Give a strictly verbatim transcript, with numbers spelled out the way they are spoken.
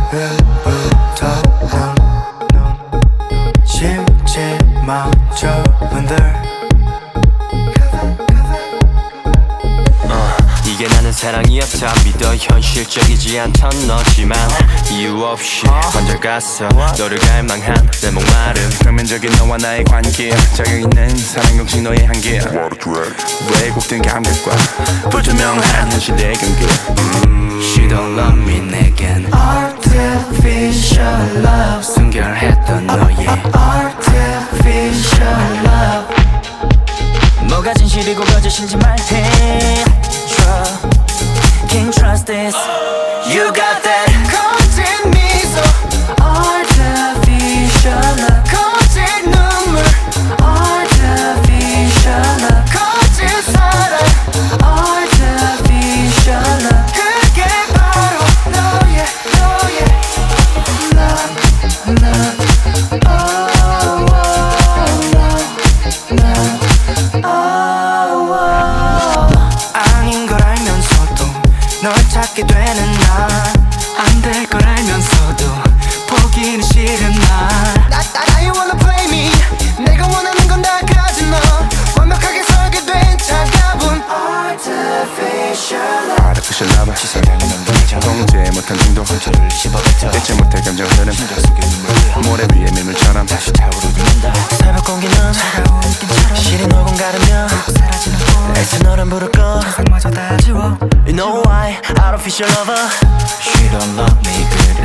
일부터 넌 심지마저 흔들 이게 나는 사랑이었다 믿어 현실적이지 않던 너지만 이유 없이 먼저 갔어 너를 갈망한 내 목마름 표면적인 너와 나의 관계 자격있는 사랑 용식 너의 한계 왜곡된 감각과 불투명한 현실의 경계 She don't love me 내겐 Artificial love 순결했던 너의 Artificial love 뭐가 진실이고 거짓인지 말해 Can't trust this You got that 거짓 미소 Artificial love 거짓 눈물 Artificial love 거짓 사랑 Artificial love 그게 바로 너의 너의 love love oh love love oh 아닌 걸 알면서도 널 찾게 되는 나 안 될 걸 알면서도 보기는 싫은 나 Now you wanna play me 내가 원하는 건 다 가진 너 완벽하게 설계된 차가운 Artificial love Artificial love 시선되는 넌 통제 못한 정도 저를 씹어뱉어 대체 못해 감정 흐름 심장 속의 눈물들 모래 위에 민물처럼 다시 타오르는다 새벽 공기는 차가운 느낌처럼 시린 얼굴 가르며 사라지는 꽃 애써 너란 부를 거 세상마저 다 지워 You know why Artificial lover She don't love me good